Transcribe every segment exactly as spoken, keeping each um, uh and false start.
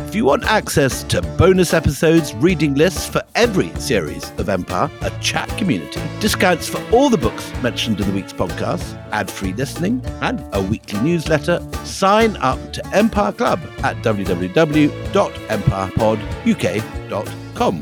If you want access to bonus episodes, reading lists for every series of Empire, a chat community, discounts for all the books mentioned in the week's podcast, ad-free listening, and a weekly newsletter, sign up to Empire Club at w w w dot empire pod u k dot com.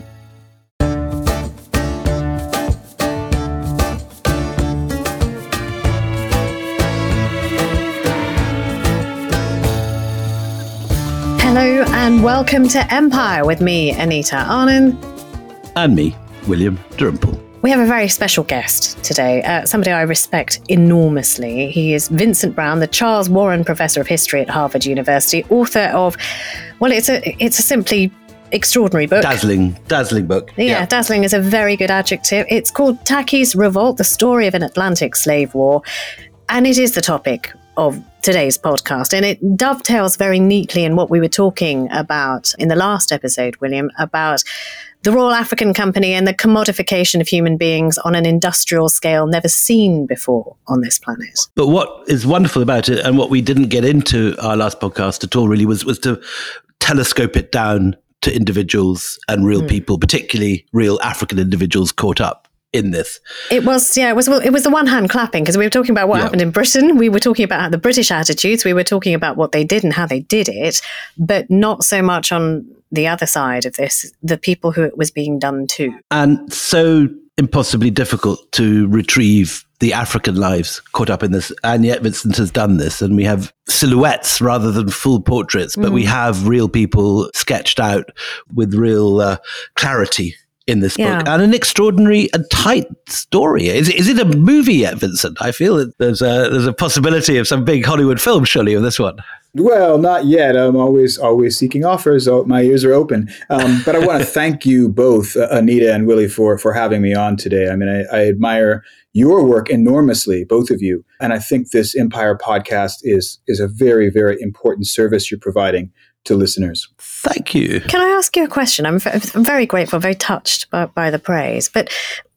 Hello and welcome to Empire with me, Anita Arnon. And me, William Dalrymple. We have a very special guest today, uh, somebody I respect enormously. He is Vincent Brown, the Charles Warren Professor of History at Harvard University, author of, well, it's a it's a simply extraordinary book. Dazzling, dazzling book. Yeah, yeah, dazzling is a very good adjective. It's called Tacky's Revolt, the Story of an Atlantic Slave War. And it is the topic of today's podcast. And it dovetails very neatly in what we were talking about in the last episode, William, about the Royal African Company and the commodification of human beings on an industrial scale never seen before on this planet. But what is wonderful about it, and what we didn't get into our last podcast at all really, was, was to telescope it down to individuals and real mm. people, particularly real African individuals caught up in this. It was, yeah, it was it was the one hand clapping, because we were talking about what yeah. happened in Britain. We were talking about the British attitudes. We were talking about what they did and how they did it, but not so much on the other side of this, the people who it was being done to. And so impossibly difficult to retrieve the African lives caught up in this. And yet Vincent has done this, and we have silhouettes rather than full portraits, but mm. we have real people sketched out with real uh, clarity in this yeah. book, and an extraordinary and tight story. Is, is it a movie yet, Vincent? I feel that there's a there's a possibility of some big Hollywood film, surely, of this one. Well, not yet. I'm always always seeking offers. Oh, my ears are open. Um, but I want to thank you both, uh, Anita and Willie, for for having me on today. I mean, I, I admire your work enormously, both of you, and I think this Empire podcast is is a very, very important service you're providing to listeners. Thank you. Can I ask you a question? I'm, I'm very grateful, very touched by, by the praise, but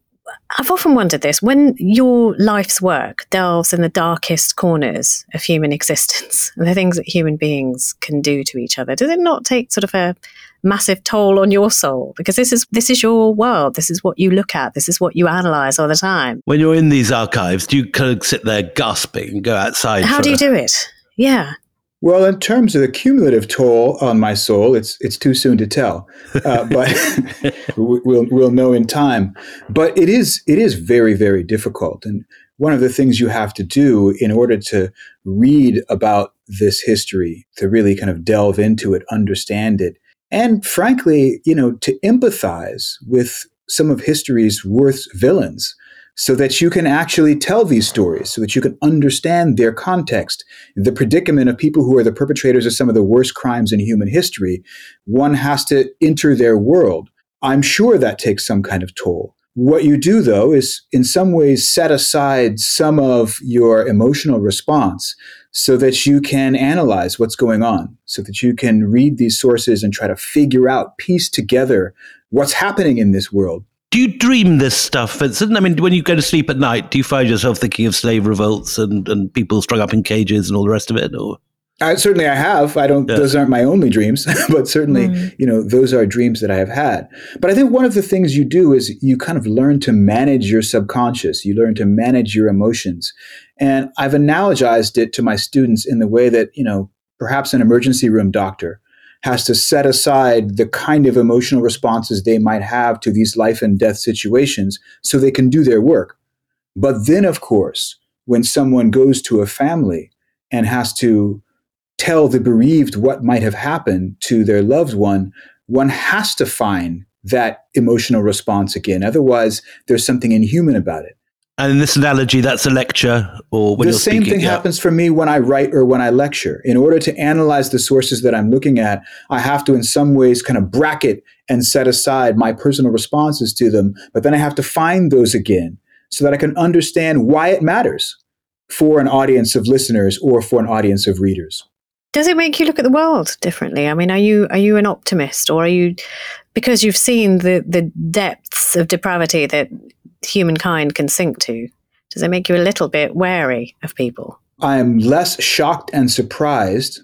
I've often wondered this. When your life's work delves in the darkest corners of human existence, and the things that human beings can do to each other, does it not take sort of a massive toll on your soul? Because this is this is your world. This is what you look at. This is what you analyze all the time. When you're in these archives, do you kind of sit there gasping and go outside? How do you do it? Yeah. Well, in terms of the cumulative toll on my soul, it's it's too soon to tell, uh, but we'll we'll know in time. But it is it is very, very difficult, and one of the things you have to do in order to read about this history, to really kind of delve into it, understand it, and frankly, you know, to empathize with some of history's worst villains, so that you can actually tell these stories, so that you can understand their context, the predicament of people who are the perpetrators of some of the worst crimes in human history. One has to enter their world. I'm sure that takes some kind of toll. What you do, though, is in some ways set aside some of your emotional response so that you can analyze what's going on, so that you can read these sources and try to figure out, piece together what's happening in this world. Do you dream this stuff, Vincent? I mean, when you go to sleep at night, do you find yourself thinking of slave revolts and, and people strung up in cages and all the rest of it? Or I, certainly I have. I don't. Yeah. Those aren't my only dreams, but certainly, mm. you know, those are dreams that I have had. But I think one of the things you do is you kind of learn to manage your subconscious. You learn to manage your emotions. And I've analogized it to my students in the way that, you know, perhaps an emergency room doctor has to set aside the kind of emotional responses they might have to these life and death situations so they can do their work. But then, of course, when someone goes to a family and has to tell the bereaved what might have happened to their loved one, one has to find that emotional response again. Otherwise, there's something inhuman about it. And in this analogy, that's a lecture, or when the you're same speaking, thing yeah. happens for me when I write or when I lecture. In order to analyze the sources that I'm looking at, I have to in some ways kind of bracket and set aside my personal responses to them. But then I have to find those again so that I can understand why it matters for an audience of listeners or for an audience of readers. Does it make you look at the world differently? I mean, are you are you an optimist, or are you, because you've seen the the depths of depravity that humankind can sink to, does it make you a little bit wary of people? I am less shocked and surprised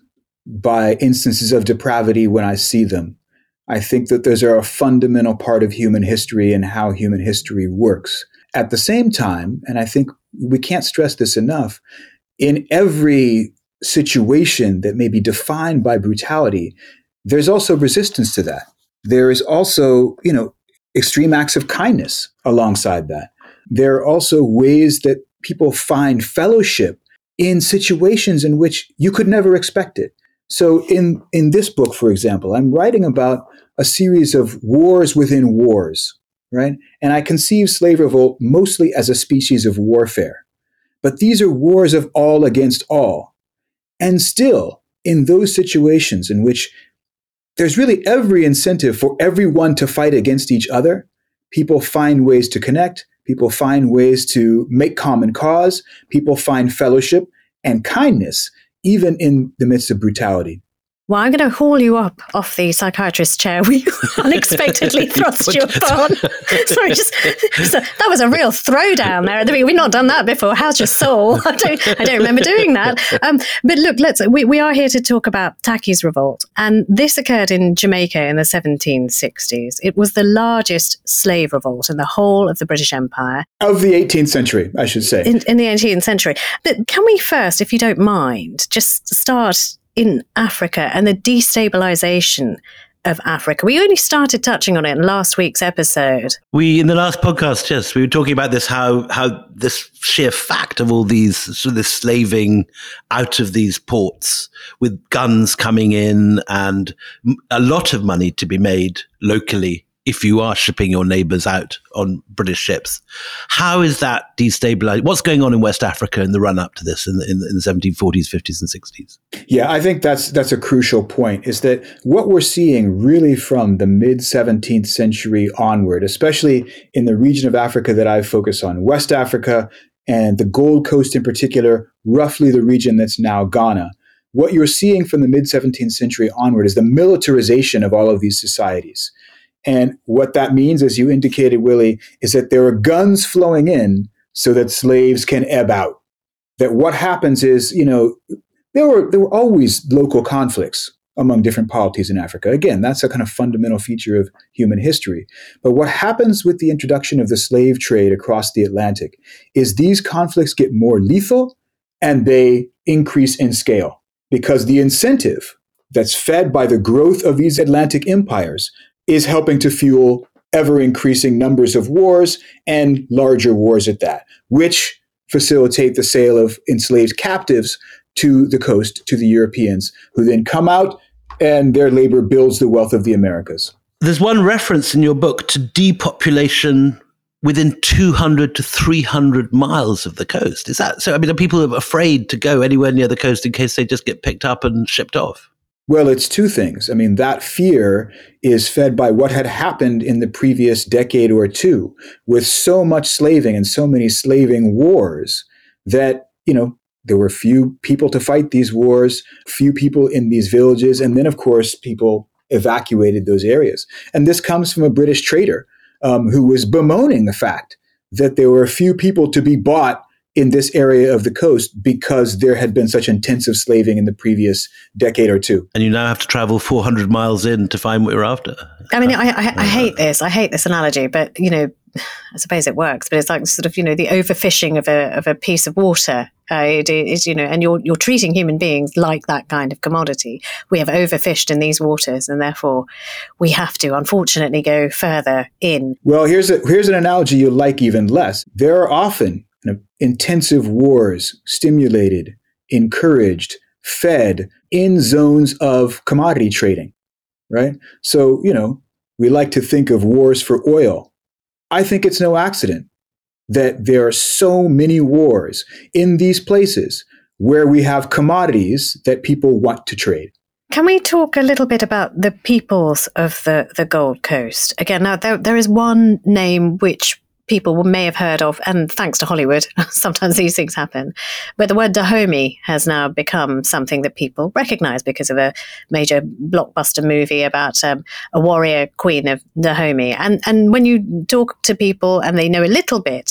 by instances of depravity when I see them. I think that those are a fundamental part of human history and how human history works. At the same time, and I think we can't stress this enough, in every situation that may be defined by brutality, there's also resistance to that. There is also, you know, extreme acts of kindness alongside that. There are also ways that people find fellowship in situations in which you could never expect it. So in, in this book, for example, I'm writing about a series of wars within wars, right? And I conceive slave revolt mostly as a species of warfare. But these are wars of all against all. And still, in those situations in which there's really every incentive for everyone to fight against each other, people find ways to connect, people find ways to make common cause, people find fellowship and kindness, even in the midst of brutality. Well, I'm going to haul you up off the psychiatrist's chair we unexpectedly thrust you upon. Sorry, just so that was a real throwdown there. I mean, we've not done that before. How's your soul? I don't, I don't remember doing that. Um, but look, let's. We, we are here to talk about Taki's revolt, and this occurred in Jamaica in the seventeen sixties. It was the largest slave revolt in the whole of the British Empire of the eighteenth century, I should say. In, in the eighteenth century. But can we first, if you don't mind, just start in Africa and the destabilization of Africa? We only started touching on it in last week's episode. We, in the last podcast, yes, we were talking about this, how how this sheer fact of all these, sort of this slaving out of these ports with guns coming in and a lot of money to be made locally if you are shipping your neighbors out on British ships. How is that destabilized? What's going on in West Africa in the run up to this in the, in the, in the seventeen forties, fifties and sixties? Yeah, I think that's that's a crucial point, is that what we're seeing really from the mid seventeenth century onward, especially in the region of Africa that I focus on, West Africa and the Gold Coast in particular, roughly the region that's now Ghana, what you're seeing from the mid seventeenth century onward is the militarization of all of these societies. And what that means, as you indicated, Willie, is that there are guns flowing in so that slaves can ebb out. That what happens is, you know, there were there were always local conflicts among different polities in Africa. Again, that's a kind of fundamental feature of human history. But what happens with the introduction of the slave trade across the Atlantic is these conflicts get more lethal and they increase in scale, because the incentive that's fed by the growth of these Atlantic empires is helping to fuel ever-increasing numbers of wars and larger wars at that, which facilitate the sale of enslaved captives to the coast, to the Europeans, who then come out and their labor builds the wealth of the Americas. There's one reference in your book to depopulation within two hundred to three hundred miles of the coast. Is that so? I mean, are people afraid to go anywhere near the coast in case they just get picked up and shipped off? Well, it's two things. I mean, that fear is fed by what had happened in the previous decade or two with so much slaving and so many slaving wars that, you know, there were few people to fight these wars, few people in these villages. And then, of course, people evacuated those areas. And this comes from a British trader um, who was bemoaning the fact that there were few people to be bought in this area of the coast because there had been such intensive slaving in the previous decade or two. And you now have to travel four hundred miles in to find what you're after. I mean, I, I, I hate this. I hate this analogy, but, you know, I suppose it works, but it's like sort of, you know, the overfishing of a of a piece of water. Uh, it is, you know, and you're you're treating human beings like that kind of commodity. We have overfished in these waters, and therefore we have to, unfortunately, go further in. Well, here's a here's an analogy you'll like even less. There are often you know, intensive wars stimulated, encouraged, fed in zones of commodity trading, right? So, you know, we like to think of wars for oil. I think it's no accident that there are so many wars in these places where we have commodities that people want to trade. Can we talk a little bit about the peoples of the, the Gold Coast? Again, now there, there is one name which people may have heard of, and thanks to Hollywood, sometimes these things happen. But the word Dahomey has now become something that people recognize because of a major blockbuster movie about um, a warrior queen of Dahomey. And and when you talk to people and they know a little bit,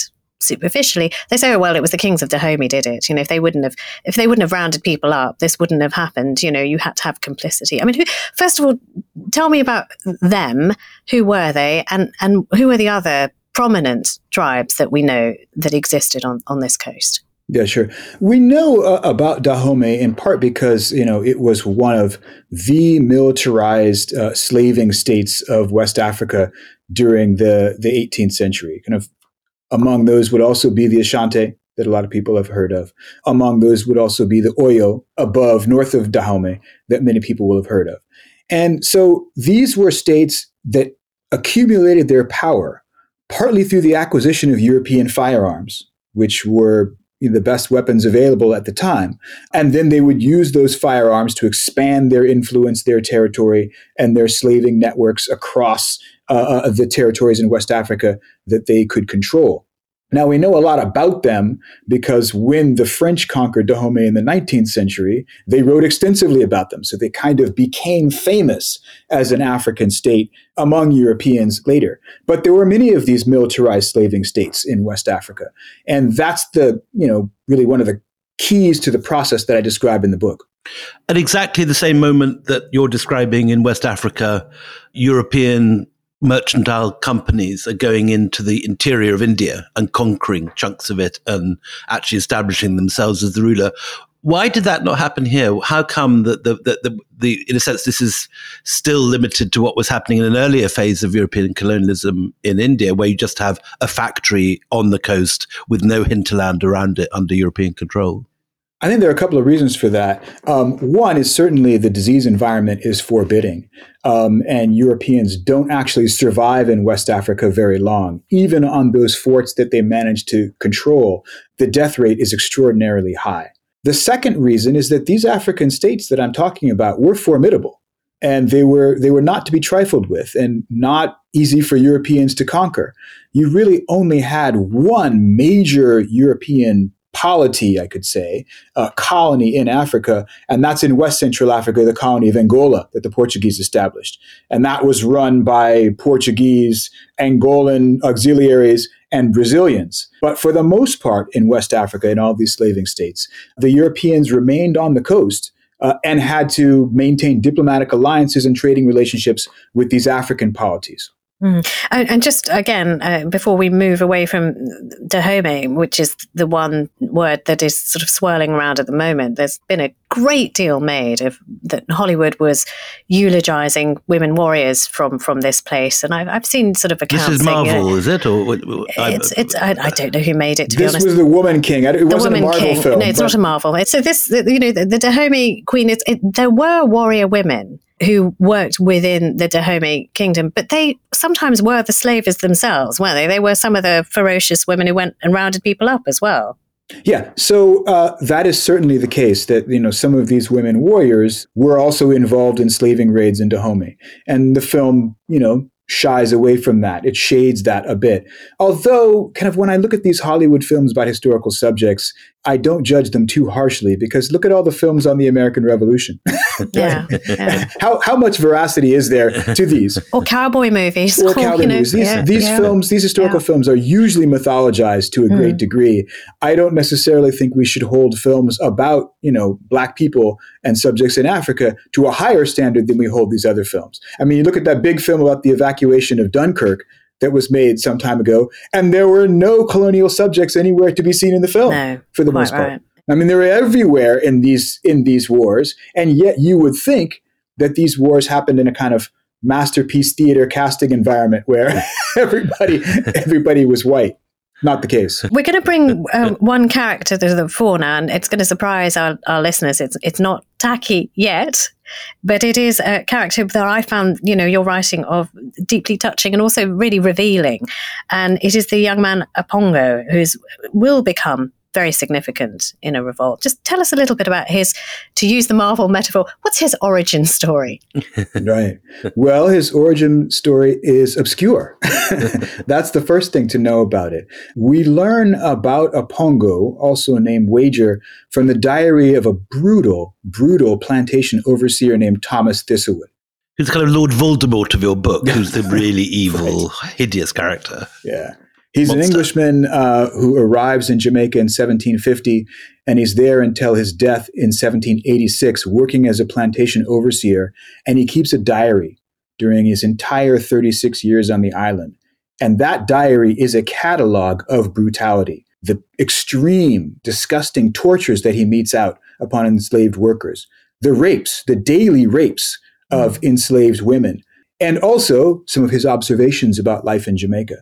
superficially, they say, oh, well, it was the kings of Dahomey did it. You know, if they wouldn't have, if they wouldn't have rounded people up, this wouldn't have happened. You know, you had to have complicity. I mean, who, first of all, tell me about them. Who were they? And, and who are the other prominent tribes that we know that existed on, on this coast? Yeah, sure. We know uh, about Dahomey in part because, you know, it was one of the militarized uh, slaving states of West Africa during the, the eighteenth century. Kind of among those would also be the Ashanti that a lot of people have heard of. Among those would also be the Oyo above, north of Dahomey, that many people will have heard of. And so these were states that accumulated their power partly through the acquisition of European firearms, which were the best weapons available at the time. And then they would use those firearms to expand their influence, their territory, and their slaving networks across uh, the territories in West Africa that they could control. Now, we know a lot about them because when the French conquered Dahomey in the nineteenth century, they wrote extensively about them. So they kind of became famous as an African state among Europeans later. But there were many of these militarized slaving states in West Africa. And that's the, you know, really one of the keys to the process that I describe in the book. At exactly the same moment that you're describing in West Africa, European mercantile companies are going into the interior of India and conquering chunks of it and actually establishing themselves as the ruler. Why did that not happen here? How come that the, the, the, the, in a sense, this is still limited to what was happening in an earlier phase of European colonialism in India, where you just have a factory on the coast with no hinterland around it under European control? I think there are a couple of reasons for that. Um, one is certainly the disease environment is forbidding, um, and Europeans don't actually survive in West Africa very long. Even on those forts that they manage to control, the death rate is extraordinarily high. The second reason is that these African states that I'm talking about were formidable, and they were they were not to be trifled with and not easy for Europeans to conquer. You really only had one major European polity, I could say, uh, colony in Africa, and that's in West Central Africa, the colony of Angola that the Portuguese established. And that was run by Portuguese, Angolan auxiliaries, and Brazilians. But for the most part in West Africa, in all these slaving states, the Europeans remained on the coast uh, and had to maintain diplomatic alliances and trading relationships with these African polities. Mm. And, and just again, uh, before we move away from Dahomey, which is the one word that is sort of swirling around at the moment, there's been a great deal made of that Hollywood was eulogizing women warriors from, from this place, and I've I've seen sort of accounts. This is Marvel, saying, you know, is it? Or it's it's I, I don't know who made it. To this be honest, was the Woman King. It the wasn't Woman a Marvel King. film. No, it's but- not a Marvel. It's so this you know the, the Dahomey Queen. It's, it, there were warrior women who worked within the Dahomey kingdom, but they sometimes were the slavers themselves, weren't they? They were some of the ferocious women who went and rounded people up as well. Yeah, so uh, that is certainly the case that, you know, some of these women warriors were also involved in slaving raids in Dahomey. And the film, you know, shies away from that. It shades that a bit. Although, kind of when I look at these Hollywood films about historical subjects, I don't judge them too harshly because look at all the films on the American Revolution. Yeah, yeah. How how much veracity is there to these? Or cowboy movies. Or cowboy you know, movies. These, yeah, these yeah. films, these historical Yeah. films are usually mythologized to a Mm. great degree. I don't necessarily think we should hold films about, you know, Black people and subjects in Africa to a higher standard than we hold these other films. I mean, you look at that big film about the evacuation of Dunkirk that was made some time ago, and there were no colonial subjects anywhere to be seen in the film, No, for the quite most part. right. I mean, they were everywhere in these in these wars, and yet you would think that these wars happened in a kind of masterpiece theater casting environment where everybody everybody was white. Not the case. We're going to bring um, one character to the fore now, and it's going to surprise our, our listeners. It's it's not tacky yet, but it is a character that I found, you know, your writing of deeply touching and also really revealing. And it is the young man Apongo, who will become very significant in a revolt. Just tell us a little bit about his, to use the Marvel metaphor, what's his origin story? Right. Well, his origin story is obscure. That's the first thing to know about it. We learn about Apongo, also named Wager, from the diary of a brutal, brutal plantation overseer named Thomas Thistlewood. Who's kind of Lord Voldemort of your book, who's the really evil, hideous character. Yeah. He's Monster. an Englishman uh, who arrives in Jamaica in seventeen fifty, and he's there until his death in seventeen eighty-six, working as a plantation overseer, and he keeps a diary during his entire thirty-six years on the island. And that diary is a catalog of brutality, the extreme, disgusting tortures that he metes out upon enslaved workers, the rapes, the daily rapes of enslaved women, and also some of his observations about life in Jamaica.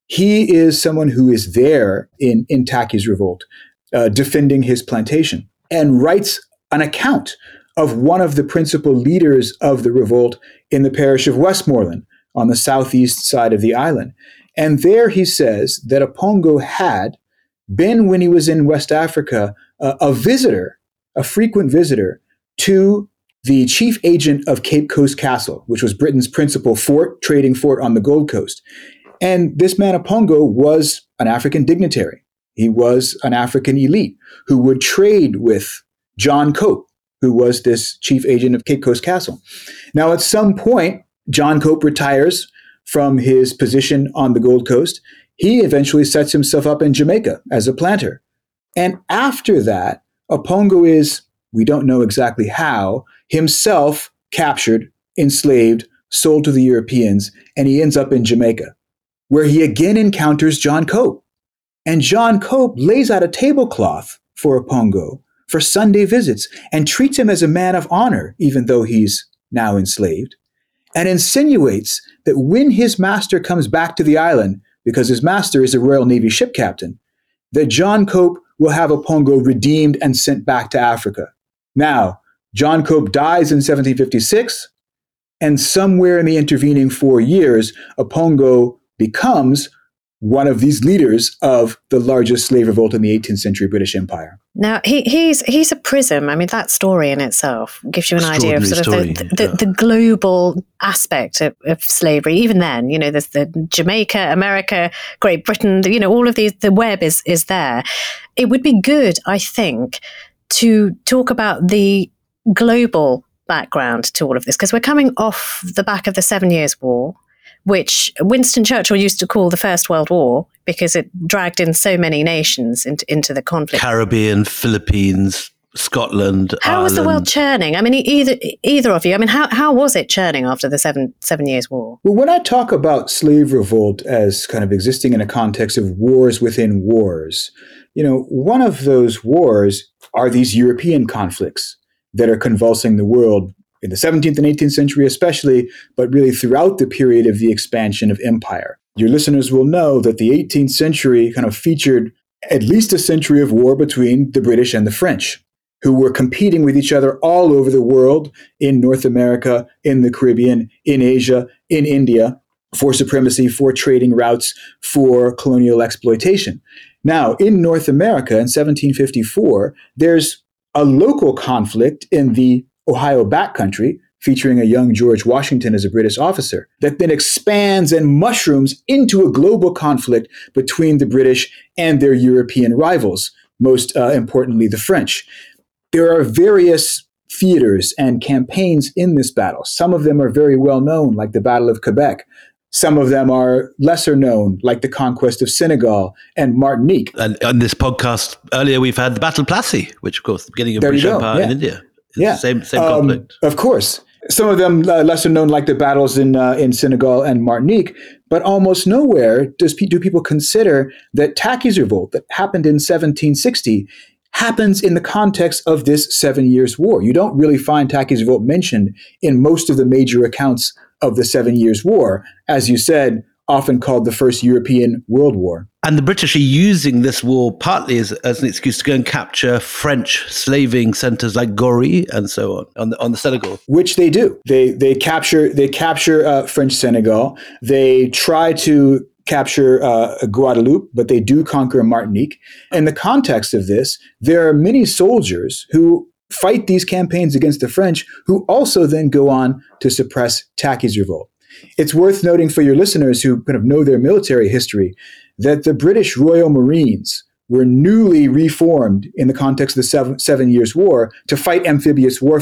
He is someone who is there in, in Tacky's revolt, uh, defending his plantation, and writes an account of one of the principal leaders of the revolt in the parish of Westmoreland on the southeast side of the island. And there he says that Apongo had been, when he was in West Africa, uh, a visitor, a frequent visitor to the chief agent of Cape Coast Castle, which was Britain's principal fort, trading fort on the Gold Coast. And this man Apongo was an African dignitary. He was an African elite who would trade with John Cope, who was this chief agent of Cape Coast Castle. Now, at some point, John Cope retires from his position on the Gold Coast. He eventually sets himself up in Jamaica as a planter. And after that, Apongo is, we don't know exactly how, himself captured, enslaved, sold to the Europeans, and he ends up in Jamaica, where he again encounters John Cope. And John Cope lays out a tablecloth for Apongo for Sunday visits and treats him as a man of honor, even though he's now enslaved, and insinuates that when his master comes back to the island, because his master is a Royal Navy ship captain, that John Cope will have Apongo redeemed and sent back to Africa. Now, John Cope dies in seventeen fifty-six, and somewhere in the intervening four years, Apongo becomes one of these leaders of the largest slave revolt in the eighteenth century British Empire. Now, he, he's he's a prism. I mean, that story in itself gives you an idea of sort of the, the, the, yeah. the global aspect of, of slavery. Even then, you know, there's the Jamaica, America, Great Britain, you know, all of these, the web is is there. It would be good, I think, to talk about the global background to all of this, because we're coming off the back of the Seven Years' War, which Winston Churchill used to call the First World War because it dragged in so many nations into, into the conflict. Caribbean, Philippines, Scotland, How Ireland. was the world churning? I mean, either either of you, I mean, how, how was it churning after the Seven Seven Years' War? Well, when I talk about slave revolt as kind of existing in a context of wars within wars, you know, one of those wars are these European conflicts that are convulsing the world in the seventeenth and eighteenth century especially, but really throughout the period of the expansion of empire. Your listeners will know that the eighteenth century kind of featured at least a century of war between the British and the French, who were competing with each other all over the world, in North America, in the Caribbean, in Asia, in India, for supremacy, for trading routes, for colonial exploitation. Now, in North America in seventeen fifty-four, there's a local conflict in the Ohio backcountry, featuring a young George Washington as a British officer, that then expands and mushrooms into a global conflict between the British and their European rivals, most uh, importantly, the French. There are various theaters and campaigns in this battle. Some of them are very well known, like the Battle of Quebec. Some of them are lesser known, like the conquest of Senegal and Martinique. And on this podcast earlier, we've had the Battle of Plassey, which, of course, the beginning of There you British go, Empire yeah. in India. It's Yeah, the same same um, conflict. Of course. Some of them uh, lesser known, like the battles in uh, in Senegal and Martinique, but almost nowhere does pe- do people consider that Tacky's revolt that happened in seventeen sixty happens in the context of this Seven Years' War. You don't really find Tacky's revolt mentioned in most of the major accounts of the Seven Years' War, as you said, often called the First European World War. And the British are using this war partly as, as an excuse to go and capture French slaving centers like Gorée and so on, on the, on the Senegal. Which they do. They they capture they capture uh, French Senegal. They try to capture uh, Guadeloupe, but they do conquer Martinique. In the context of this, there are many soldiers who fight these campaigns against the French, who also then go on to suppress Tacky's revolt. It's worth noting for your listeners who kind of know their military history that the British Royal Marines were newly reformed in the context of the Seven, Seven Years' War to fight amphibious warfare.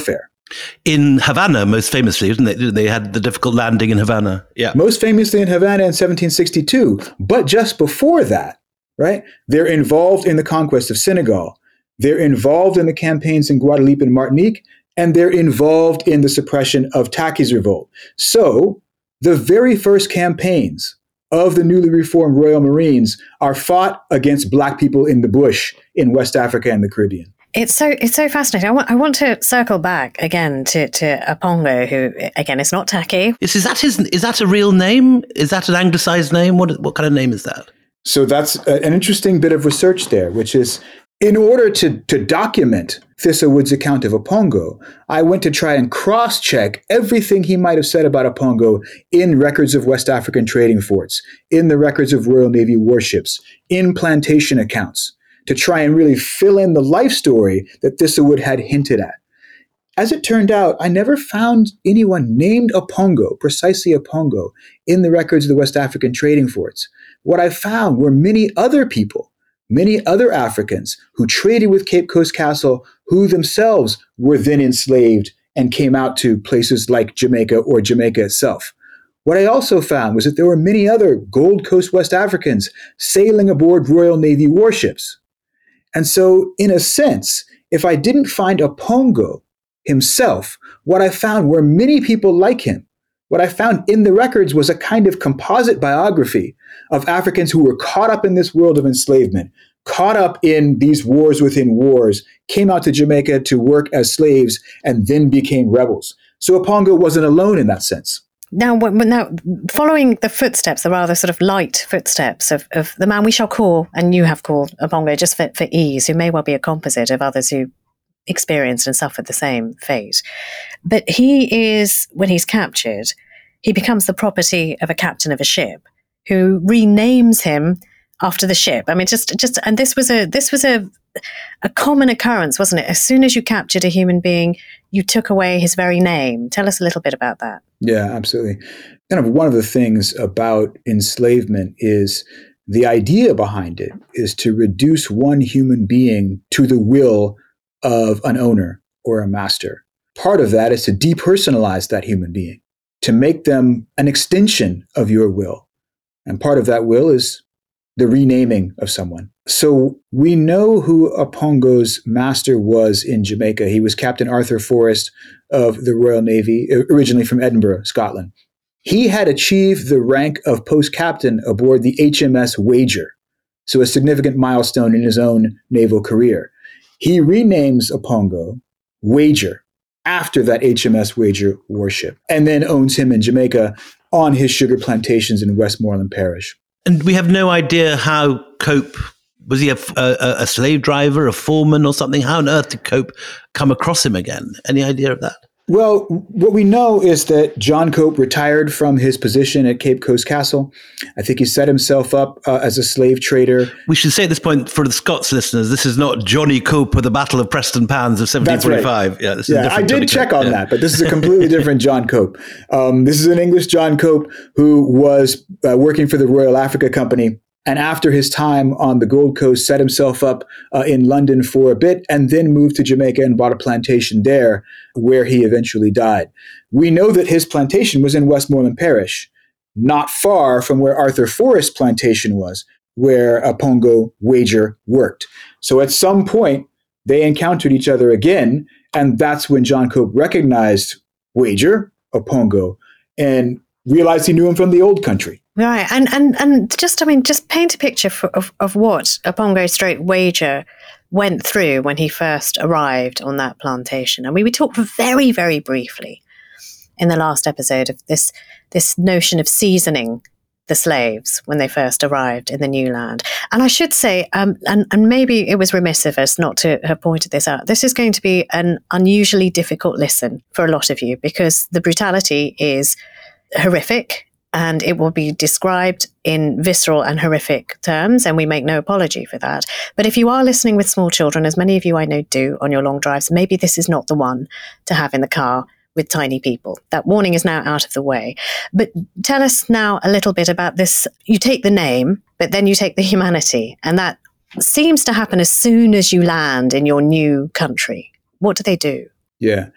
In Havana, most famously, isn't it? They had the difficult landing in Havana. Yeah. Most famously in Havana in seventeen sixty-two. But just before that, right, they're involved in the conquest of Senegal. They're involved in the campaigns in Guadeloupe and Martinique, and they're involved in the suppression of Taki's revolt. So the very first campaigns of the newly reformed Royal Marines are fought against Black people in the bush in West Africa and the Caribbean. It's so it's so fascinating. I want I want to circle back again to to Apongo, who again is not Taki. Is, is that his? Is that a real name? Is that an anglicized name? What what kind of name is that? So that's a, an interesting bit of research there, which is in order to to document Thistlewood's account of Apongo, I went to try and cross-check everything he might have said about Apongo in records of West African trading forts, in the records of Royal Navy warships, in plantation accounts, to try and really fill in the life story that Thistlewood had hinted at. As it turned out, I never found anyone named Apongo, precisely Apongo, in the records of the West African trading forts. What I found were many other people, many other Africans who traded with Cape Coast Castle, who themselves were then enslaved and came out to places like Jamaica or Jamaica itself. What I also found was that there were many other Gold Coast West Africans sailing aboard Royal Navy warships. And so, in a sense, if I didn't find Apongo himself, what I found were many people like him. What I found in the records was a kind of composite biography of Africans who were caught up in this world of enslavement, caught up in these wars within wars, came out to Jamaica to work as slaves, and then became rebels. So Apongo wasn't alone in that sense. Now, now, following the footsteps, the rather sort of light footsteps of, of the man we shall call, and you have called Apongo just for, for ease, who may well be a composite of others who experienced and suffered the same fate. But he is, when he's captured, he becomes the property of a captain of a ship who renames him after the ship. I mean, just, just, and this was a, this was a, a common occurrence, wasn't it? As soon as you captured a human being, you took away his very name. Tell us a little bit about that. Yeah, absolutely. Kind of one of the things about enslavement is the idea behind it is to reduce one human being to the will of an owner or a master. Part of that is to depersonalize that human being, to make them an extension of your will. And part of that will is the renaming of someone. So we know who Apongo's master was in Jamaica. He was Captain Arthur Forrest of the Royal Navy, originally from Edinburgh, Scotland. He had achieved the rank of post captain aboard the H M S Wager, so a significant milestone in his own naval career. He renames Apongo Wager after that H M S Wager warship, and then owns him in Jamaica on his sugar plantations in Westmoreland Parish. And we have no idea how Cope, was he a, a, a slave driver, a foreman or something? How on earth did Cope come across him again? Any idea of that? Well, what we know is that John Cope retired from his position at Cape Coast Castle. I think he set himself up uh, as a slave trader. We should say at this point, for the Scots listeners, this is not Johnny Cope of the Battle of Preston Pans of seventeen forty-five. Right. Yeah, this yeah is I did Johnny check Cope. on yeah. that, but this is a completely different John Cope. Um, this is an English John Cope who was uh, working for the Royal Africa Company. And after his time on the Gold Coast, set himself up uh, in London for a bit and then moved to Jamaica and bought a plantation there where he eventually died. We know that his plantation was in Westmoreland Parish, not far from where Arthur Forrest's plantation was, where Apongo Wager worked. So at some point, they encountered each other again, and that's when John Cope recognized Wager, Apongo, and realized he knew him from the old country. Right, and and and just I mean, just paint a picture for, of of what Apongo Straight Wager went through when he first arrived on that plantation. I mean, we talked very very briefly in the last episode of this this notion of seasoning the slaves when they first arrived in the new land. And I should say, um, and and maybe it was remiss of us not to have pointed this out. This is going to be an unusually difficult listen for a lot of you because the brutality is horrific. And it will be described in visceral and horrific terms, and we make no apology for that. But if you are listening with small children, as many of you I know do on your long drives, maybe this is not the one to have in the car with tiny people. That warning is now out of the way. But tell us now a little bit about this. You take the name, but then you take the humanity, and that seems to happen as soon as you land in your new country. What do they do? Yeah.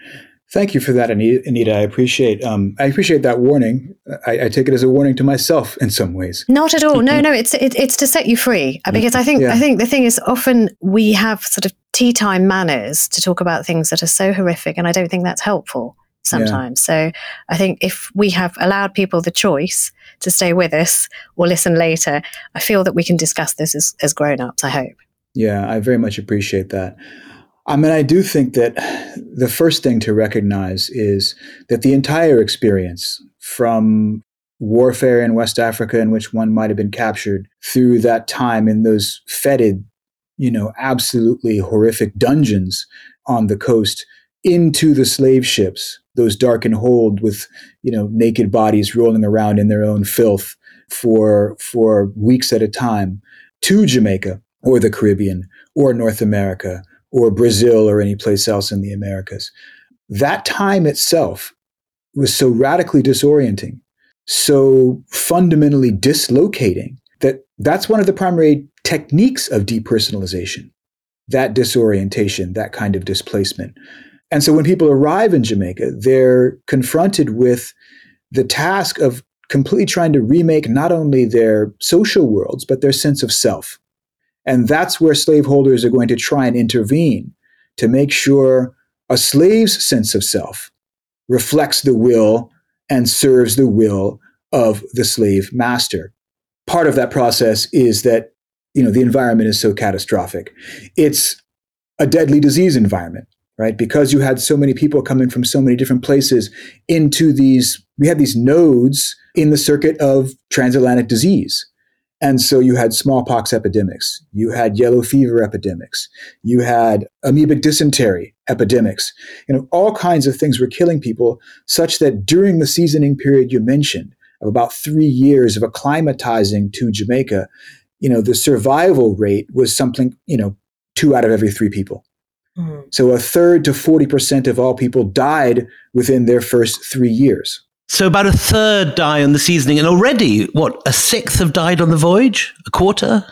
Thank you for that, Anita. I appreciate um, I appreciate that warning. I, I take it as a warning to myself in some ways. Not at all. No, no. It's it, it's to set you free, because I think yeah. I think the thing is, often we have sort of tea time manners to talk about things that are so horrific, and I don't think that's helpful sometimes. Yeah. So I think if we have allowed people the choice to stay with us or listen later, I feel that we can discuss this as, as grown-ups, I hope. Yeah, I very much appreciate that. I mean, I do think that the first thing to recognize is that the entire experience, from warfare in West Africa, in which one might have been captured, through that time in those fetid, you know, absolutely horrific dungeons on the coast, into the slave ships, those darkened hold with, you know, naked bodies rolling around in their own filth for for weeks at a time, to Jamaica or the Caribbean or North America, or Brazil, or any place else in the Americas. That time itself was so radically disorienting, so fundamentally dislocating, that that's one of the primary techniques of depersonalization, that disorientation, that kind of displacement. And so when people arrive in Jamaica, they're confronted with the task of completely trying to remake not only their social worlds, but their sense of self. And that's where slaveholders are going to try and intervene to make sure a slave's sense of self reflects the will and serves the will of the slave master. Part of that process is that, you know, the environment is so catastrophic. It's a deadly disease environment, right? Because you had so many people coming from so many different places into these, we had these nodes in the circuit of transatlantic disease. And so you had smallpox epidemics, you had yellow fever epidemics, you had amoebic dysentery epidemics. You know, all kinds of things were killing people, such that during the seasoning period you mentioned, of about three years of acclimatizing to Jamaica, you know, the survival rate was something, you know, two out of every three people. Mm-hmm. So a third to forty percent of all people died within their first three years. So about a third die on the seasoning, and already, what, a sixth have died on the voyage? A quarter?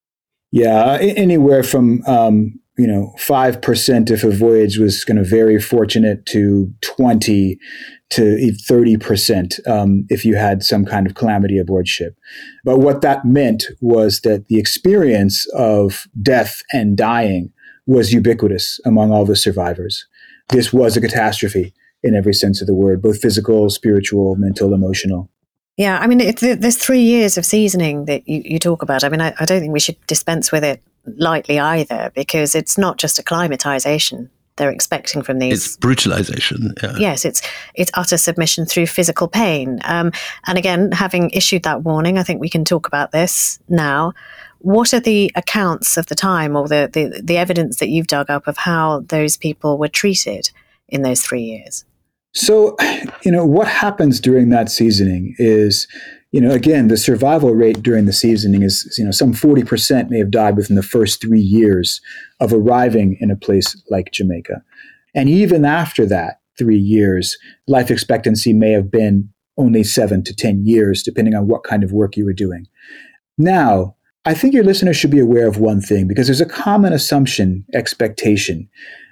Yeah, anywhere from, um, you know, five percent if a voyage was kind of very fortunate, to twenty to thirty percent um, if you had some kind of calamity aboard ship. But what that meant was that the experience of death and dying was ubiquitous among all the survivors. This was a catastrophe in every sense of the word, both physical, spiritual, mental, emotional. Yeah, I mean, it, there's three years of seasoning that you, you talk about. I mean, I, I don't think we should dispense with it lightly either, because it's not just acclimatization they're expecting from these. It's brutalization. Yeah. Yes, it's it's utter submission through physical pain. Um, and again, having issued that warning, I think we can talk about this now. What are the accounts of the time, or the, the, the evidence that you've dug up of how those people were treated in those three years? So, you know, what happens during that seasoning is, you know, again, the survival rate during the seasoning is, you know, some forty percent may have died within the first three years of arriving in a place like Jamaica. And even after that three years, life expectancy may have been only seven to ten years, depending on what kind of work you were doing. Now, I think your listeners should be aware of one thing, because there's a common assumption, expectation,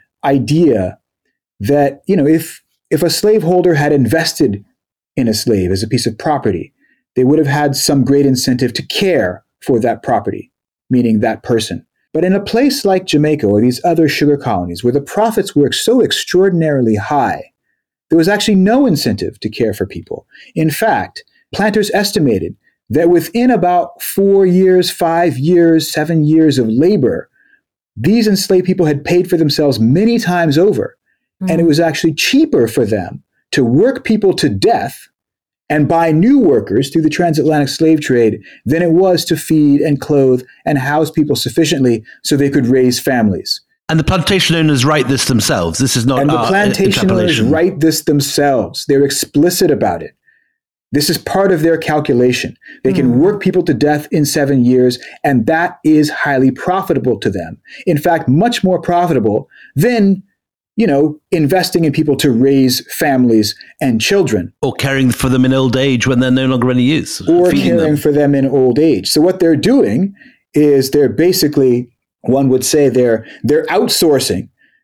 idea that, you know, if if a slaveholder had invested in a slave as a piece of property, they would have had some great incentive to care for that property, meaning that person. But in a place like Jamaica or these other sugar colonies, where the profits were so extraordinarily high, there was actually no incentive to care for people. In fact, planters estimated that within about four years, five years, seven years of labor, these enslaved people had paid for themselves many times over. Mm. And it was actually cheaper for them to work people to death and buy new workers through the transatlantic slave trade than it was to feed and clothe and house people sufficiently so they could raise families. And the plantation owners write this themselves. This is not And the plantation owners write this themselves. They're explicit about it. This is part of their calculation. They can mm. work people to death in seven years, and that is highly profitable to them. In fact, much more profitable than, you know, investing in people to raise families and children. Or caring for them in old age when they're no longer any use. Or caring them. for them in old age. So what they're doing is they're basically, one would say they're they're outsourcing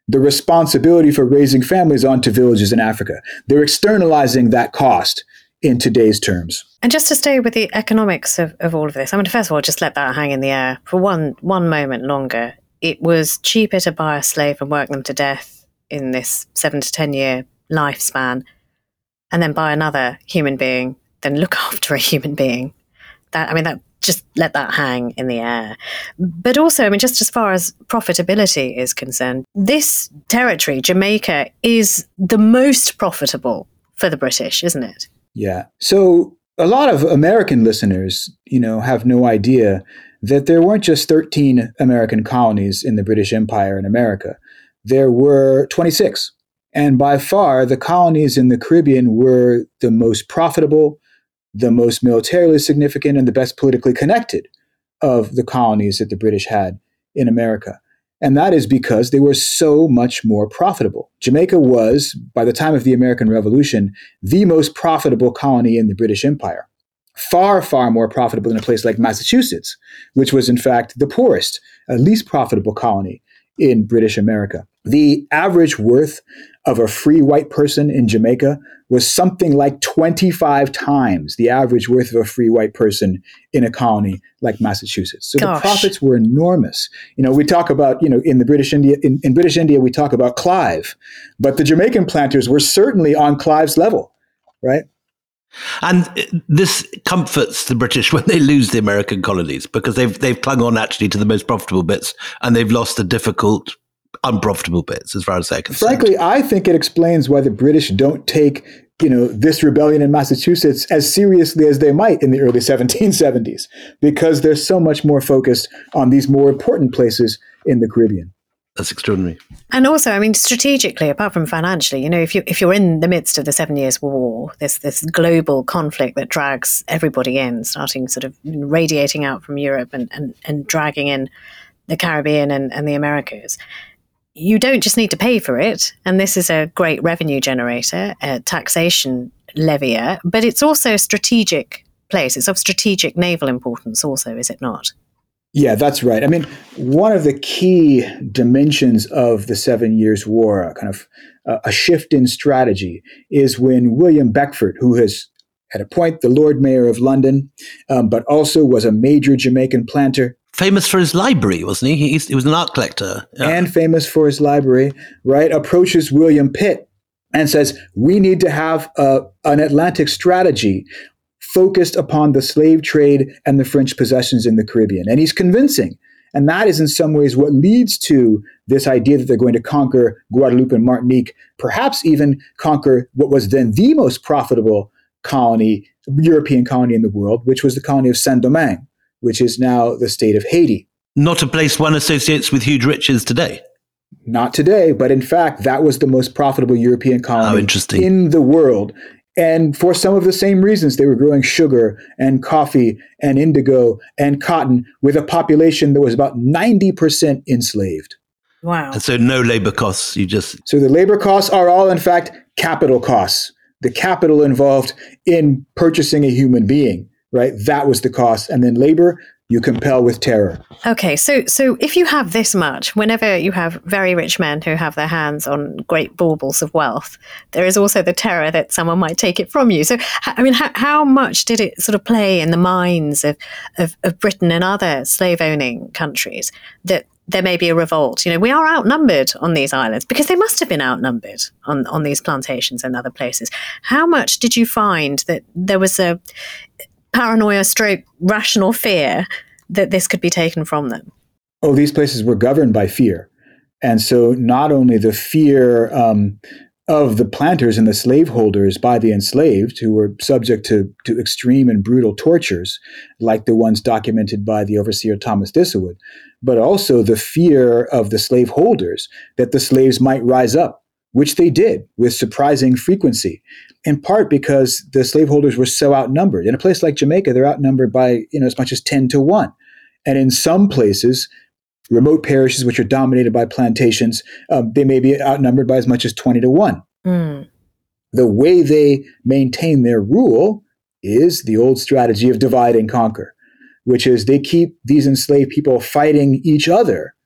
the responsibility for raising families onto villages in Africa. They're externalizing that cost in today's terms. And just to stay with the economics of, of all of this, I'm going to first of all just let that hang in the air for one one moment longer. It was cheaper to buy a slave and work them to death in this seven to ten year lifespan, and then buy another human being than look after a human being. That I mean, that just let that hang in the air. But also, I mean, just as far as profitability is concerned, this territory, Jamaica, is the most profitable for the British, isn't it? Yeah. So a lot of American listeners, you know, have no idea that there weren't just thirteen American colonies in the British Empire in America. There were twenty-six. And by far, the colonies in the Caribbean were the most profitable, the most militarily significant, and the best politically connected of the colonies that the British had in America. And that is because they were so much more profitable. Jamaica was, by the time of the American Revolution, the most profitable colony in the British Empire. Far, far more profitable than a place like Massachusetts, which was in fact the poorest, uh, least profitable colony in British America. The average worth of a free white person in Jamaica was something like twenty-five times the average worth of a free white person in a colony like Massachusetts. So Gosh. The profits were enormous. You know, we talk about, you know, in the British India, in, in British India, we talk about Clive, but the Jamaican planters were certainly on Clive's level, right? And this comforts the British when they lose the American colonies, because they've they've clung on actually to the most profitable bits, and they've lost the difficult, unprofitable bits, as far as they're concerned. Frankly, I think it explains why the British don't take, you know, this rebellion in Massachusetts as seriously as they might in the early seventeen seventies, because they're so much more focused on these more important places in the Caribbean. That's extraordinary. And also, I mean, strategically, apart from financially, you know, if you if you're in the midst of the Seven Years' War, this this global conflict that drags everybody in, starting sort of radiating out from Europe and and, and dragging in the Caribbean and, and the Americas, you don't just need to pay for it. And this is a great revenue generator, a taxation levier, but it's also a strategic place. It's of strategic naval importance also, is it not? Yeah, that's right. I mean, one of the key dimensions of the Seven Years' War, a kind of uh, a shift in strategy, is when William Beckford, who has at a point the Lord Mayor of London, um, but also was a major Jamaican planter. Famous for his library, wasn't he? He, he was an art collector. Yeah. And famous for his library, right? Approaches William Pitt and says, we need to have a, an Atlantic strategy focused upon the slave trade and the French possessions in the Caribbean. And he's convincing. And that is in some ways what leads to this idea that they're going to conquer Guadeloupe and Martinique, perhaps even conquer what was then the most profitable colony, European colony in the world, which was the colony of Saint-Domingue, which is now the state of Haiti. Not a place one associates with huge riches today. Not today, but in fact, that was the most profitable European colony oh, interesting. in the world. And for some of the same reasons, they were growing sugar and coffee and indigo and cotton with a population that was about ninety percent enslaved. Wow. And so no labor costs, you just... So the labor costs are all, in fact, capital costs. The capital involved in purchasing a human being, right? That was the cost. And then labor, you compel with terror. Okay, so so if you have this much, whenever you have very rich men who have their hands on great baubles of wealth, there is also the terror that someone might take it from you. So, I mean, how, how much did it sort of play in the minds of, of, of Britain and other slave-owning countries that there may be a revolt? You know, we are outnumbered on these islands because they must have been outnumbered on, on these plantations and other places. How much did you find that there was a paranoia stroke rational fear that this could be taken from them? Oh, these places were governed by fear. And so not only the fear um, of the planters and the slaveholders by the enslaved, who were subject to, to extreme and brutal tortures, like the ones documented by the overseer Thomas Disselwood, but also the fear of the slaveholders that the slaves might rise up, which they did with surprising frequency, in part because the slaveholders were so outnumbered. In a place like Jamaica, they're outnumbered by, you know, as much as ten to one. And in some places, remote parishes which are dominated by plantations, um, they may be outnumbered by as much as twenty to one. Mm. The way they maintain their rule is the old strategy of divide and conquer, which is they keep these enslaved people fighting each other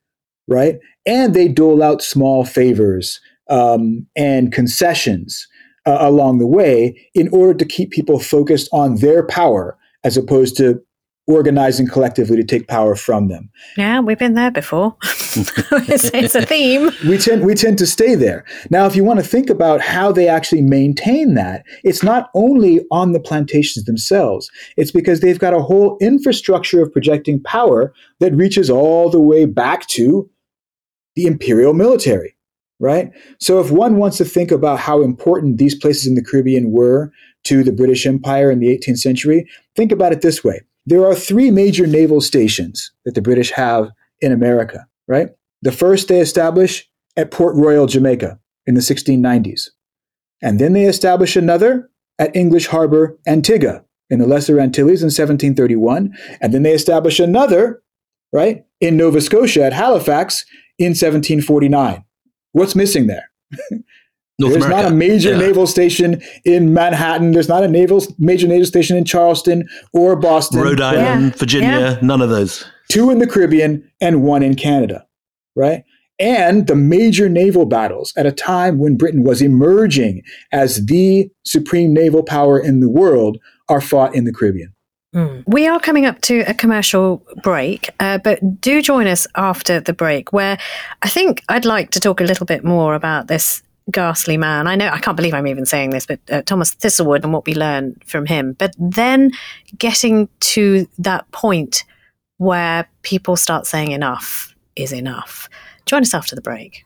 right? And they dole out small favors um, and concessions uh, along the way in order to keep people focused on their power as opposed to organizing collectively to take power from them. Yeah, we've been there before. it's, it's a theme. We tend we tend to stay there. Now, if you want to think about how they actually maintain that, it's not only on the plantations themselves. It's because they've got a whole infrastructure of projecting power that reaches all the way back to the imperial military, right? So if one wants to think about how important these places in the Caribbean were to the British Empire in the eighteenth century, think about it this way. There are three major naval stations that the British have in America, right? The first they establish at Port Royal, Jamaica in the sixteen nineties. And then they establish another at English Harbor, Antigua in the Lesser Antilles in seventeen thirty-one. And then they establish another, right, in Nova Scotia at Halifax in seventeen forty-nine. What's missing there? North There's America. not a major Yeah. naval station in Manhattan. There's not a naval major naval station in Charleston or Boston. Rhode Island, Yeah. Virginia, Yeah. none of those. Two in the Caribbean and one in Canada, right? And the major naval battles at a time when Britain was emerging as the supreme naval power in the world are fought in the Caribbean. Mm. We are coming up to a commercial break, uh, but do join us after the break, where I think I'd like to talk a little bit more about this ghastly man. I know, I can't believe I'm even saying this, but uh, Thomas Thistlewood and what we learned from him. But then getting to that point where people start saying enough is enough. Join us after the break.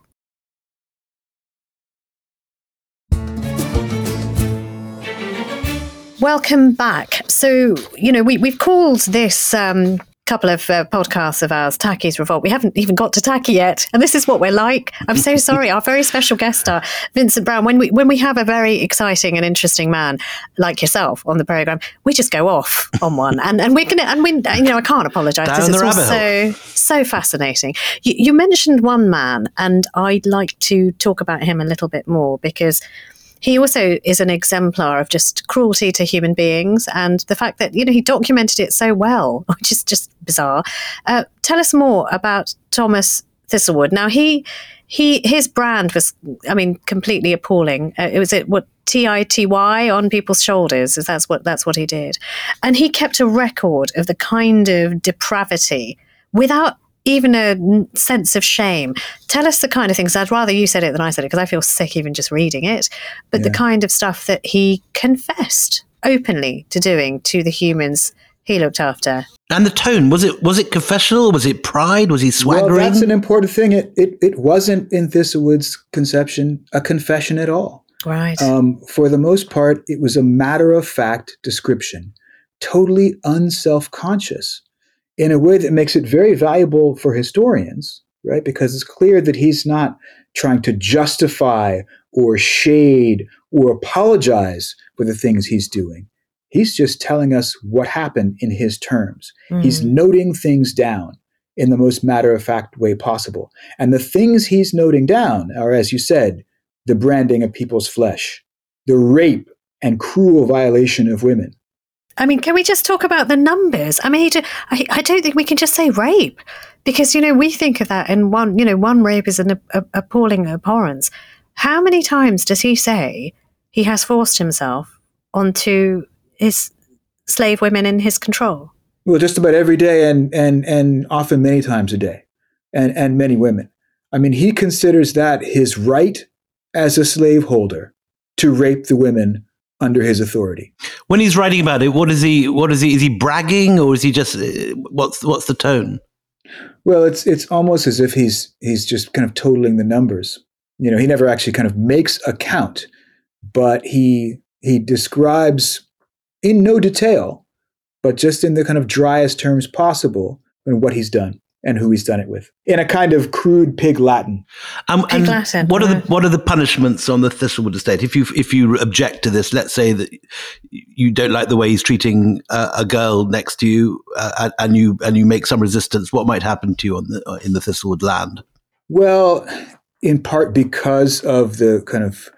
Welcome back. So, you know, we, we've called this um, couple of uh, podcasts of ours Tacky's Revolt. We haven't even got to Tacky yet. And this is what we're like. I'm so sorry. Our very special guest star, Vincent Browne, when we when we have a very exciting and interesting man like yourself on the programme, we just go off on one. And and we're going to, and we, you know, I can't apologise. Down This the is all rabbit so, so fascinating. You, you mentioned one man, and I'd like to talk about him a little bit more because he also is an exemplar of just cruelty to human beings, and the fact that, you know, he documented it so well, which is just bizarre. Uh, tell us more about Thomas Thistlewood. Now, he he his brand was, I mean, completely appalling. Uh, it was it what T I T Y on people's shoulders. Is that's what that's what he did, and he kept a record of the kind of depravity without even a sense of shame. Tell us the kind of things. I'd rather you said it than I said it because I feel sick even just reading it. But Yeah. the kind of stuff that he confessed openly to doing to the humans he looked after. And the tone, was it was it confessional? Was it pride? Was he swaggering? Well, that's an important thing. It, it, it wasn't in Thistlewood's conception a confession at all. Right. Um, for the most part, it was a matter-of-fact description, totally unself-conscious, in a way that makes it very valuable for historians, right? Because it's clear that he's not trying to justify or shade or apologize for the things he's doing. He's just telling us what happened in his terms. Mm. He's noting things down in the most matter-of-fact way possible. And the things he's noting down are, as you said, the branding of people's flesh, the rape and cruel violation of women. I mean, can we just talk about the numbers? I mean, I, I don't think we can just say rape because, you know, we think of that in one, you know, one rape is an a, appalling abhorrence. How many times does he say he has forced himself onto his slave women in his control? Well, just about every day and and and often many times a day, and, and many women. I mean, he considers that his right as a slaveholder to rape the women under his authority. When he's writing about it, what is he? What is he? Is he bragging, or is he just? uh, What's what's the tone? Well, it's it's almost as if he's he's just kind of totaling the numbers. You know, he never actually kind of makes a count, but he he describes in no detail, but just in the kind of driest terms possible, and what he's done and who he's done it with, in a kind of crude pig Latin. Um, Pig and Latin, what are the right. what are the punishments on the Thistlewood estate? If you if you object to this, let's say that you don't like the way he's treating uh, a girl next to you, uh, and you and you make some resistance, what might happen to you on the in the Thistlewood land? Well, in part because of the kind of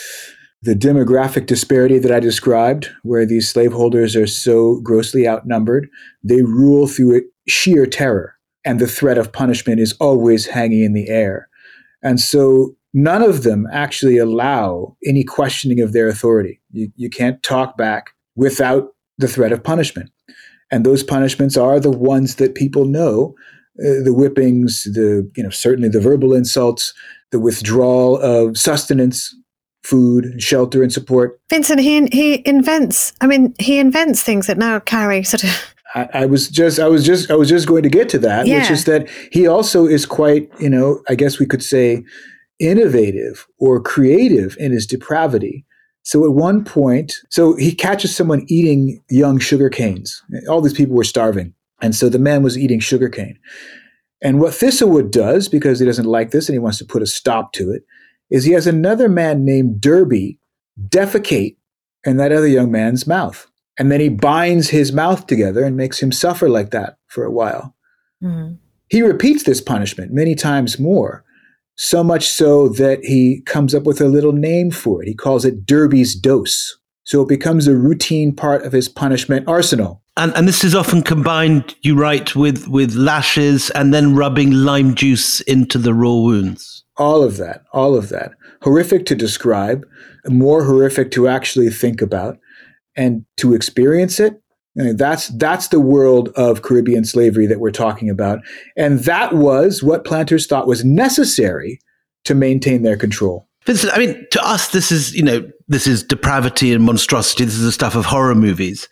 the demographic disparity that I described, where these slaveholders are so grossly outnumbered, they rule through sheer terror. and the threat of punishment is always hanging in the air. And so none of them actually allow any questioning of their authority. You, you can't talk back without the threat of punishment. And those punishments are the ones that people know, uh, the whippings, the, you know, certainly the verbal insults, the withdrawal of sustenance, food, shelter, and support. Vincent, he he invents, I mean, he invents things that now carry sort of... I, I was just, I was just, I was just going to get to that, yeah. which is that he also is quite, you know, I guess we could say innovative or creative in his depravity. So at one point, so he catches someone eating young sugar canes. All these people were starving. And so the man was eating sugar cane. And what Thistlewood does, because he doesn't like this and he wants to put a stop to it, is he has another man named Derby defecate in that other young man's mouth. And then he binds his mouth together and makes him suffer like that for a while. Mm-hmm. He repeats this punishment many times more, so much so that he comes up with a little name for it. He calls it Derby's dose. So it becomes a routine part of his punishment arsenal. And, and this is often combined, you write, with, with lashes and then rubbing lime juice into the raw wounds. All of that, all of that. Horrific to describe, more horrific to actually think about and to experience it. I mean, that's that's the world of Caribbean slavery that we're talking about. And that was what planters thought was necessary to maintain their control. Vincent, I mean, to us, this is, you know, this is depravity and monstrosity. This is the stuff of horror movies.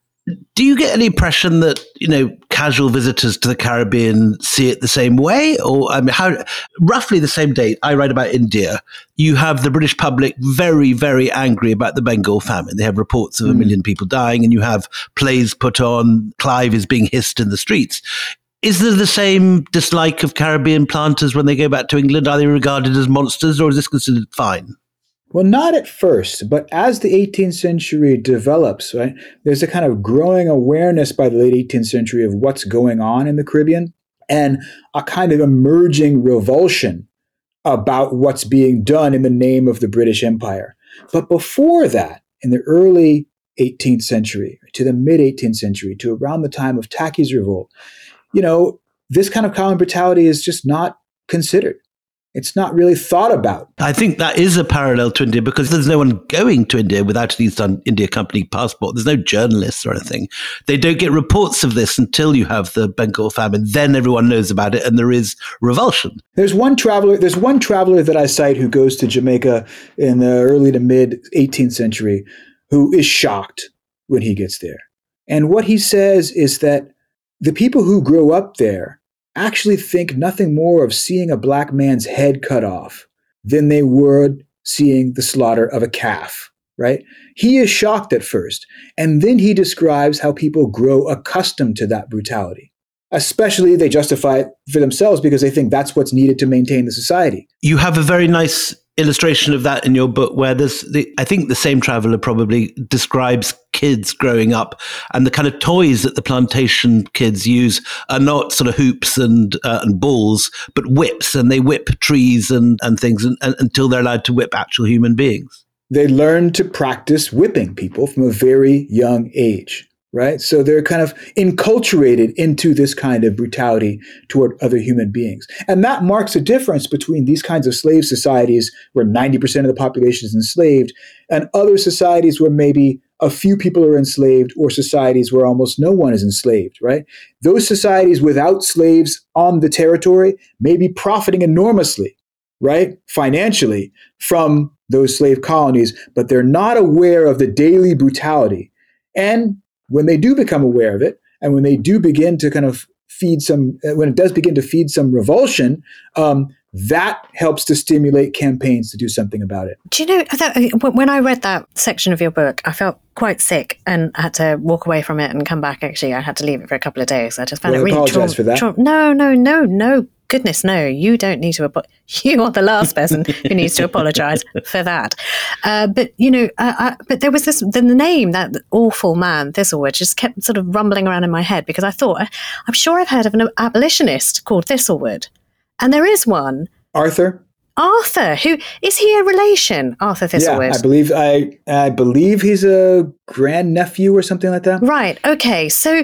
Do you get any impression that, you know, casual visitors to the Caribbean see it the same way? Or I mean, how roughly the same date I write about India, you have the British public very, very angry about the Bengal famine. They have reports of mm. a million people dying, and you have plays put on. Clive is being hissed in the streets. Is there the same dislike of Caribbean planters when they go back to England? Are they regarded as monsters, or is this considered fine? Well, not at first, but as the eighteenth century develops, right, there's a kind of growing awareness by the late eighteenth century of what's going on in the Caribbean and a kind of emerging revulsion about what's being done in the name of the British Empire. But before that, in the early eighteenth century to the mid-eighteenth century, to around the time of Tacky's Revolt, you know, this kind of common brutality is just not considered. It's not really thought about. I think that is a parallel to India, because there's no one going to India without an East India Company passport. There's no journalists or anything. They don't get reports of this until you have the Bengal famine. Then everyone knows about it, and there is revulsion. There's one traveler. There's one traveler that I cite who goes to Jamaica in the early to mid eighteenth century, who is shocked when he gets there. And what he says is that the people who grow up there actually think nothing more of seeing a black man's head cut off than they would seeing the slaughter of a calf, right? He is shocked at first, and then he describes how people grow accustomed to that brutality. Especially they justify it for themselves because they think that's what's needed to maintain the society. You have a very nice illustration of that in your book, where there's the, I think the same traveler probably describes kids growing up, and the kind of toys that the plantation kids use are not sort of hoops and uh, and balls, but whips, and they whip trees and, and things and, and, until they're allowed to whip actual human beings. They learn to practice whipping people from a very young age. Right? So they're kind of enculturated into this kind of brutality toward other human beings. And that marks a difference between these kinds of slave societies where ninety percent of the population is enslaved and other societies where maybe a few people are enslaved, or societies where almost no one is enslaved, right? Those societies without slaves on the territory may be profiting enormously, right? Financially from those slave colonies, but they're not aware of the daily brutality. And when they do become aware of it, and when they do begin to kind of feed some, when it does begin to feed some revulsion, um, that helps to stimulate campaigns to do something about it. Do you know, that, when I read that section of your book, I felt quite sick and had to walk away from it and come back. Actually, I had to leave it for a couple of days. I just found well, it really apologize tra- for that. Tra- no, no, no, no. Goodness, no, you don't need to. Apo- you are the last person who needs to apologize for that. Uh, but, you know, uh, I, but there was this, the name, that awful man, Thistlewood, just kept sort of rumbling around in my head because I thought, I'm sure I've heard of an abolitionist called Thistlewood. And there is one. Arthur? Arthur, who is he a relation? Arthur Thistlewood. Yeah, I believe I I believe he's a grandnephew or something like that. Right. Okay. So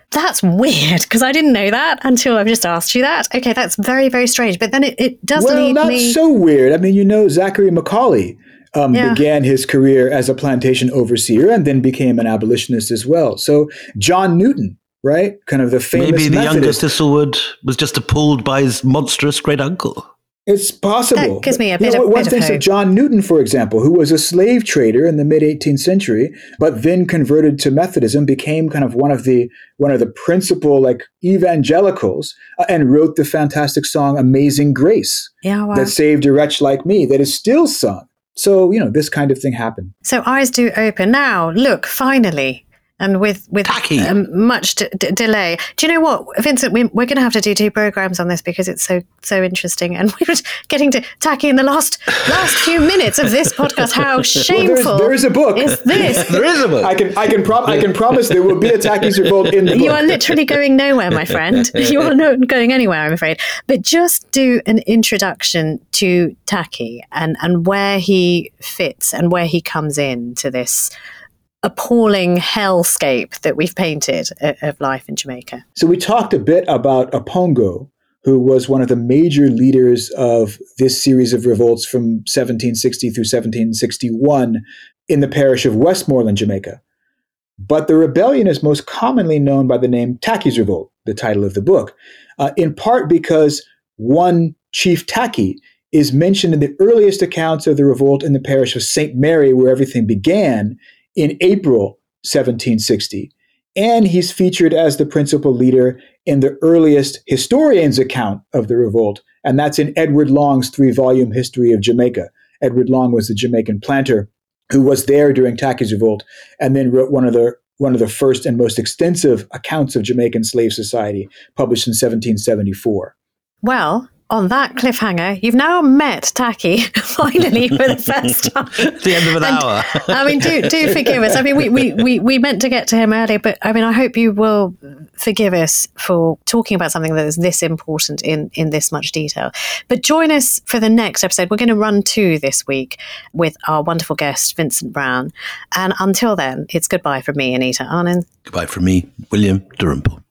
That's weird, because I didn't know that until I've just asked you that. Okay, that's very, very strange. But then it, it does well, lead not me... so weird. I mean, you know, Zachary Macaulay um, Yeah. began his career as a plantation overseer and then became an abolitionist as well. So John Newton, right? Kind of the famous Maybe the younger Methodist. Thistlewood was just appalled by his monstrous great uncle. It's possible. That gives me a You bit know, of- one bit of thinks of hope. John Newton, for example, who was a slave trader in the mid eighteenth century, but then converted to Methodism, became kind of one of the one of the principal like evangelicals, uh, and wrote the fantastic song "Amazing Grace" Yeah, wow. that saved a wretch like me, that is still sung. So you know, this kind of thing happened. So eyes do open. Now, look, finally, and with with Tacky. um, much d- d- delay. Do you know what, Vincent? We, we're going to have to do two programs on this because it's so so interesting, and we're just getting to Tacky in the last last few minutes of this podcast. How shameful! there is a book. Is this? There is a book. I can I can prom- I can promise there will be a Tacky's Revolt in the book. You are literally going nowhere, my friend. You are not going anywhere, I'm afraid. But just do an introduction to Tacky and, and where he fits and where he comes in to this appalling hellscape that we've painted of life in Jamaica. So we talked a bit about Apongo, who was one of the major leaders of this series of revolts from seventeen sixty through seventeen sixty-one in the parish of Westmoreland, Jamaica. But the rebellion is most commonly known by the name Tacky's Revolt, the title of the book, uh, in part because one Chief Tacky is mentioned in the earliest accounts of the revolt in the parish of Saint Mary, where everything began, in April seventeen sixty. And he's featured as the principal leader in the earliest historian's account of the revolt, and that's in Edward Long's three-volume History of Jamaica. Edward Long was the Jamaican planter who was there during Tacky's Revolt, and then wrote one of the one of the first and most extensive accounts of Jamaican slave society, published in seventeen seventy-four. Well, on that cliffhanger, you've now met Tacky finally for the first time. At the end of an And, hour. I mean, do do forgive us. I mean, we, we, we, we meant to get to him earlier, but I mean, I hope you will forgive us for talking about something that is this important in, in this much detail. But join us for the next episode. We're going to run two this week with our wonderful guest, Vincent Brown. And until then, it's goodbye from me, Anita Arnon. Goodbye from me, William Dalrymple.